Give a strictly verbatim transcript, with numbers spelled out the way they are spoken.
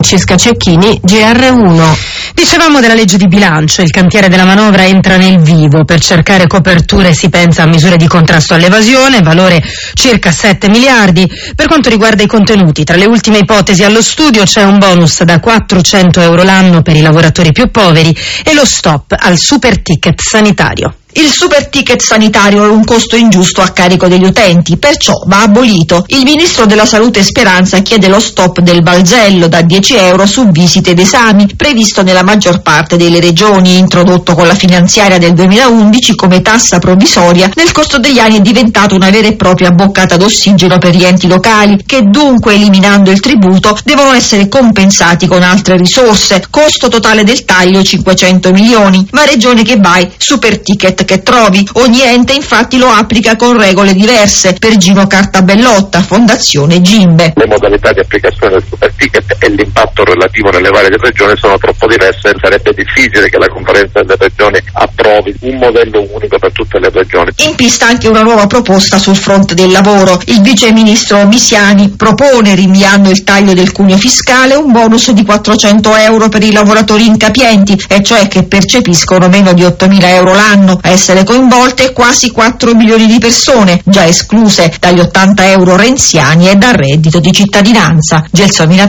Francesca Cecchini, G R uno. Dicevamo della legge di bilancio, il cantiere della manovra entra nel vivo. Per cercare coperture si pensa a misure di contrasto all'evasione, valore circa sette miliardi. Per quanto riguarda i contenuti, tra le ultime ipotesi allo studio c'è un bonus da quattrocento euro l'anno per i lavoratori più poveri e lo stop al super ticket sanitario. Il super ticket sanitario è un costo ingiusto a carico degli utenti, perciò va abolito. Il ministro della Salute Speranza chiede lo stop del balzello da dieci euro su visite ed esami, previsto nella maggior parte delle regioni, introdotto con la finanziaria del duemilaundici come tassa provvisoria. Nel corso degli anni è diventato una vera e propria boccata d'ossigeno per gli enti locali, che dunque, eliminando il tributo, devono essere compensati con altre risorse. Costo totale del taglio cinquecento milioni, ma regione che vai, super ticket che trovi. Ogni ente infatti lo applica con regole diverse. Per Gino Cartabellotta, Fondazione Gimbe. Le modalità di applicazione del super ticket e l'impatto relativo nelle varie regioni sono troppo diverse, sarebbe difficile che la conferenza delle regioni approvi un modello unico per tutte le regioni. In pista anche una nuova proposta sul fronte del lavoro. Il vice ministro Misiani propone, rinviando il taglio del cuneo fiscale, un bonus di quattrocento euro per i lavoratori incapienti, e cioè che percepiscono meno di ottomila euro l'anno. A essere coinvolte quasi quattro milioni di persone, già escluse dagli ottanta euro renziani e dal reddito di cittadinanza. Gelsomina